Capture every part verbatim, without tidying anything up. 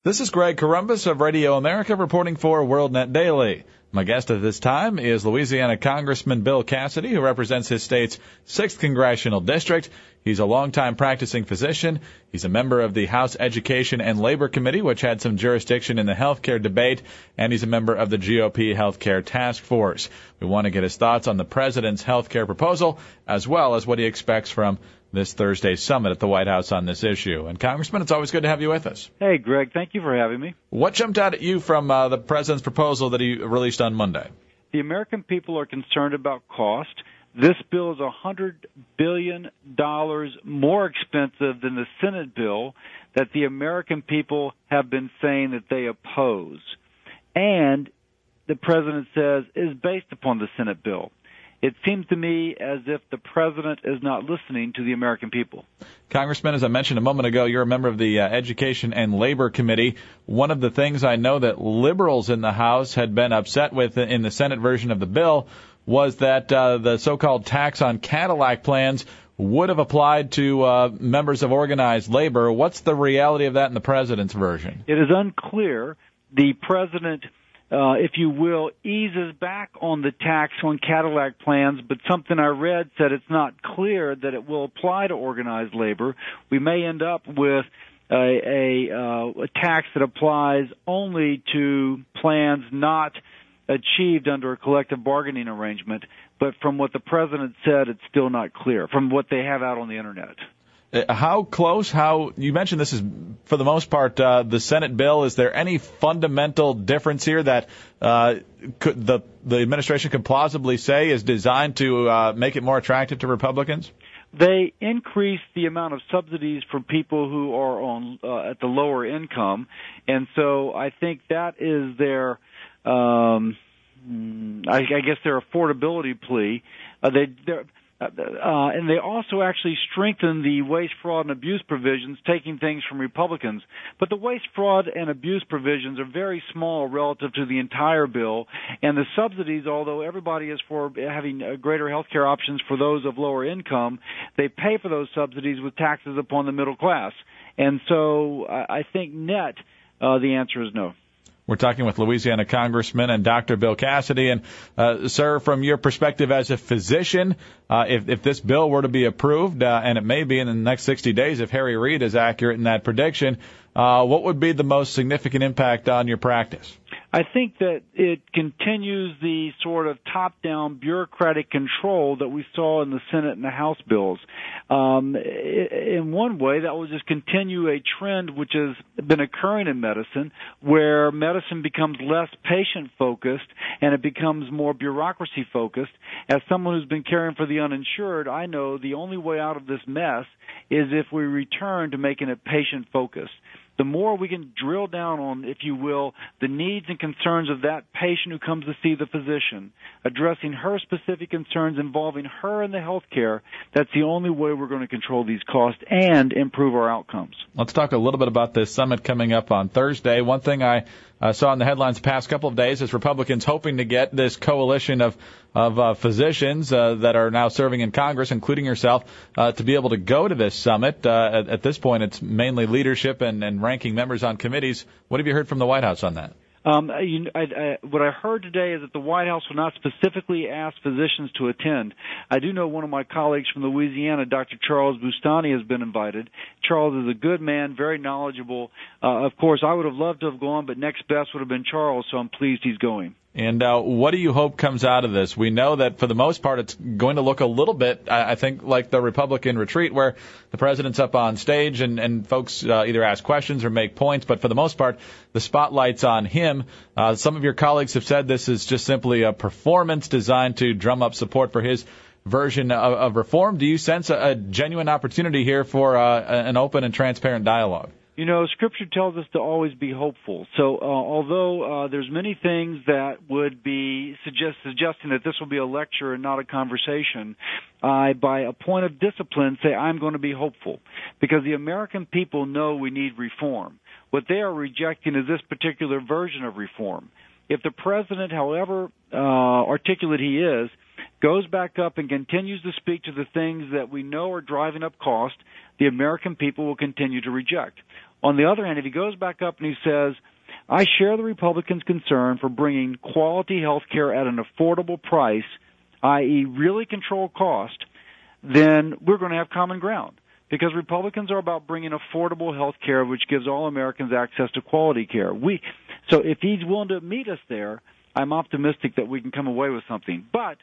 This is Greg Corombos of Radio America reporting for WorldNet Daily. My guest at this time is Louisiana Congressman Bill Cassidy, who represents his state's sixth Congressional District. He's a longtime practicing physician. He's a member of the House Education and Labor Committee, which had some jurisdiction in the health care debate, and he's a member of the G O P Health Care Task Force. We want to get his thoughts on the president's health care proposal, as well as what he expects from this Thursday's summit at the White House on this issue. And, Congressman, it's always good to have you with us. Hey, Greg, thank you for having me. What jumped out at you from uh, the president's proposal that he released on Monday? The American people are concerned about cost. This bill is one hundred billion dollars more expensive than the Senate bill that the American people have been saying that they oppose. And the president says is based upon the Senate bill. It seems to me as if the president is not listening to the American people. Congressman, as I mentioned a moment ago, you're a member of the uh, Education and Labor Committee. One of the things I know that liberals in the House had been upset with in the Senate version of the bill was that uh, the so-called tax on Cadillac plans would have applied to uh, members of organized labor. What's the reality of that in the president's version? It is unclear. The president, uh, if you will, eases back on the tax on Cadillac plans, but something I read said it's not clear that it will apply to organized labor. We may end up with a, a, uh, a tax that applies only to plans not achieved under a collective bargaining arrangement, but from what the president said, it's still not clear from what they have out on the Internet. How close, how, you mentioned this is, for the most part, uh, the Senate bill. Is there any fundamental difference here that uh, could, the, the administration could plausibly say is designed to uh, make it more attractive to Republicans? They increase the amount of subsidies for people who are on uh, at the lower income, and so I think that is their Um, I, I guess their affordability plea. Uh, they, uh, uh, and they also actually strengthen the waste, fraud, and abuse provisions, taking things from Republicans. But the waste, fraud, and abuse provisions are very small relative to the entire bill. And the subsidies, although everybody is for having uh, greater health care options for those of lower income, they pay for those subsidies with taxes upon the middle class. And so I, I think net, uh, the answer is no. We're talking with Louisiana Congressman and Doctor Bill Cassidy. And, uh, sir, from your perspective as a physician, uh, if, if this bill were to be approved, uh, and it may be in the next sixty days if Harry Reid is accurate in that prediction, uh, what would be the most significant impact on your practice? I think that it continues the sort of top-down bureaucratic control that we saw in the Senate and the House bills. Um, in one way, that will just continue a trend which has been occurring in medicine, where medicine becomes less patient-focused and it becomes more bureaucracy-focused. As someone who's been caring for the uninsured, I know the only way out of this mess is if we return to making it patient-focused. The more we can drill down on, if you will, the needs and concerns of that patient who comes to see the physician, addressing her specific concerns involving her in the health care, that's the only way we're going to control these costs and improve our outcomes. Let's talk a little bit about this summit coming up on Thursday. One thing I uh, saw in the headlines the past couple of days is Republicans hoping to get this coalition of of uh, physicians uh, that are now serving in Congress, including yourself, uh, to be able to go to this summit. Uh, at, at this point, it's mainly leadership and, and ranking members on committees. What have you heard from the White House on that? Um, you, I, I, what I heard today is that the White House will not specifically ask physicians to attend. I do know one of my colleagues from Louisiana, Doctor Charles Boustany, has been invited. Charles is a good man, very knowledgeable. Uh, of course, I would have loved to have gone, but next best would have been Charles, so I'm pleased he's going. And uh, what do you hope comes out of this? We know that for the most part it's going to look a little bit, I think, like the Republican retreat where the president's up on stage and, and folks uh, either ask questions or make points. But for the most part, the spotlight's on him. Uh, some of your colleagues have said this is just simply a performance designed to drum up support for his version of, of reform. Do you sense a, a genuine opportunity here for uh, an open and transparent dialogue? You know, Scripture tells us to always be hopeful. So, uh, although uh, there's many things that would be suggest, suggesting that this will be a lecture and not a conversation, I, by a point of discipline, say I'm going to be hopeful because the American people know we need reform. What they are rejecting is this particular version of reform. If the president, however uh, articulate he is, goes back up and continues to speak to the things that we know are driving up cost, the American people will continue to reject. On the other hand, if he goes back up and he says, I share the Republicans' concern for bringing quality health care at an affordable price, that is really control cost, then we're going to have common ground. Because Republicans are about bringing affordable health care, which gives all Americans access to quality care. We, so if he's willing to meet us there, I'm optimistic that we can come away with something. But,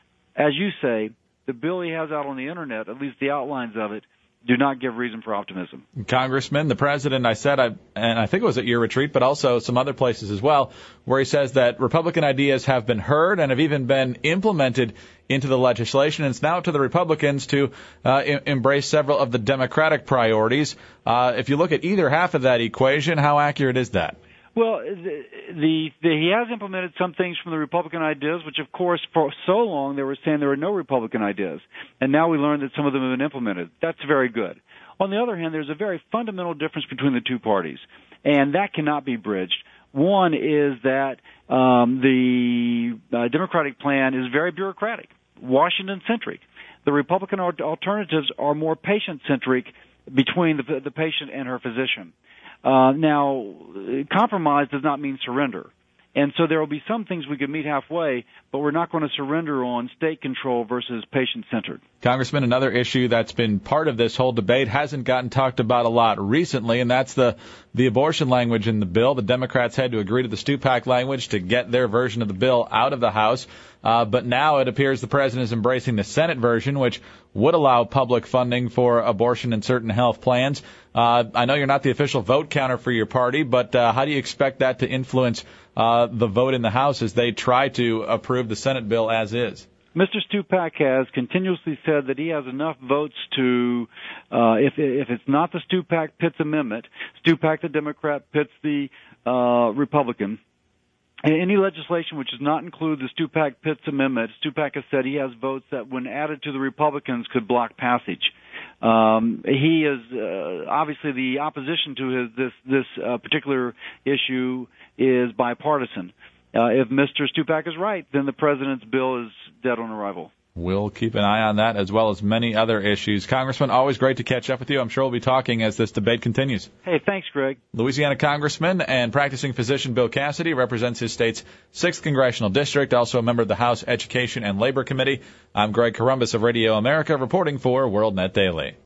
as you say, the bill he has out on the Internet, at least the outlines of it, do not give reason for optimism. Congressman, the president, I said, I, and I think it was at your retreat, but also some other places as well, where he says that Republican ideas have been heard and have even been implemented into the legislation. And it's now up to the Republicans to uh, I- embrace several of the Democratic priorities. Uh, if you look at either half of that equation, how accurate is that? Well, the, the, the he has implemented some things from the Republican ideas, which, of course, for so long they were saying there were no Republican ideas. And now we learned that some of them have been implemented. That's very good. On the other hand, there's a very fundamental difference between the two parties, and that cannot be bridged. One is that um, the uh, Democratic plan is very bureaucratic, Washington-centric. The Republican alternatives are more patient-centric between the, the patient and her physician. Uh, now, compromise does not mean surrender. And so there will be some things we could meet halfway, but we're not going to surrender on state control versus patient-centered. Congressman, another issue that's been part of this whole debate hasn't gotten talked about a lot recently, and that's the, the abortion language in the bill. The Democrats had to agree to the Stupak language to get their version of the bill out of the House. Uh, but now it appears the president is embracing the Senate version, which would allow public funding for abortion and certain health plans. Uh, I know you're not the official vote counter for your party, but uh, how do you expect that to influence uh, the vote in the House as they try to approve the Senate bill as is? Mister Stupak has continuously said that he has enough votes to, uh, if, if it's not the Stupak-Pitts amendment, Stupak the Democrat, Pitts the uh, Republican, any legislation which does not include the Stupak-Pitts amendment, Stupak has said he has votes that, when added to the Republicans, could block passage. Um, he is uh, obviously the opposition to his, this this uh, particular issue is bipartisan. Uh, if Mister Stupak is right, then the president's bill is dead on arrival. We'll keep an eye on that, as well as many other issues. Congressman, always great to catch up with you. I'm sure we'll be talking as this debate continues. Hey, thanks, Greg. Louisiana Congressman and practicing physician Bill Cassidy represents his state's sixth Congressional District, also a member of the House Education and Labor Committee. I'm Greg Corombos of Radio America, reporting for WorldNet Daily.